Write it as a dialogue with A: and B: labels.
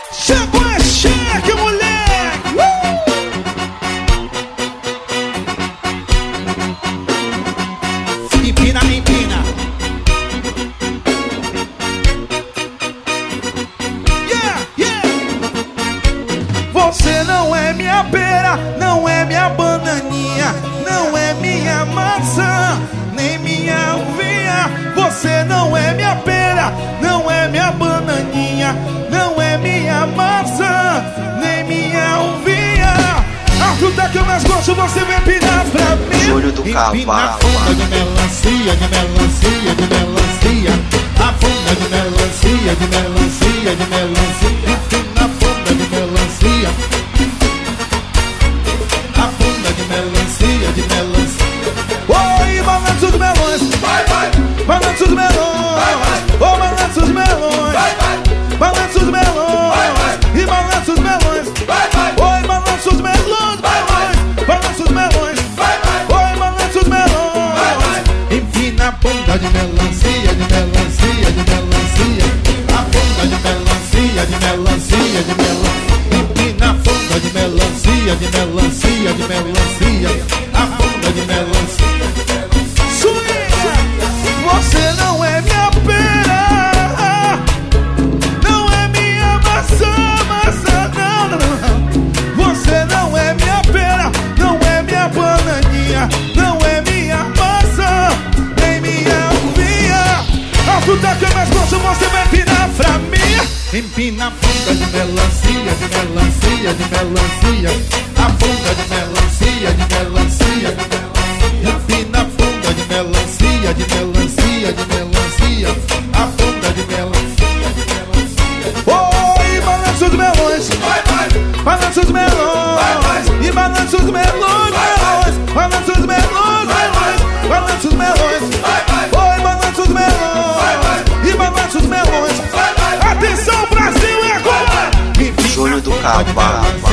A: Chegou é cheque, mulher! Empina, empina. Yeah, yeah. Você não é minha pera, não é minha bananinha, não é minha maçã, nem minha uvinha. Você não é minha pera, não é minha bananinha, não é minha maçã, nem minha uvinha. A fruta que eu mais gosto você vai empinar pra mim.
B: Júlio do Cavalo.
A: Empina a funda de melancia, de melancia, de melancia. A funda de melancia, de melancia, de melancia. Empina a funda de melancia. A funda de melancia, de melancia. Oi, balança os melões. Vai, vai. Balança os melões. Vai, vai. Oh, balança os melões. Vai, vai. Balança os melões. Vai, vai. E balança os melões. Vai, vai. Oi, balança os melões. Vai, vai. Balança os melões. Vai, vai. Oi, balança os melões. Vai, vai. Empina a bunda de melancia, de melancia, de melancia. A bunda de melancia, de melancia, de melancia. Empina a bunda de melancia, de melancia, de melancia. A bunda de melancia. Suíça, você não é minha pera, não é minha maçã, maçã, não, não, não. Você não é minha pera, não é minha bananinha, não é minha maçã, nem minha uvinha. A fruta que eu mais gosto você vai empinar pra mim. Empina a bunda de melancia, de melancia, de melancia. A bunda de melancia, de melancia, de melancia. Empina a bunda de melancia, de melancia, de melancia. A bunda de melancia, de melancia. Oi, balança os melões. Vai, vai. Balança os melões. Vai, vai. E balança os melões, melões. Balança os melões, melões. Balança os melões. Vai, vai. Oi, balança os melões. Vai, vai. E balança os melões. Vai, vai. Atenção, Brasil, é agora!
B: Júlio do Cavalo.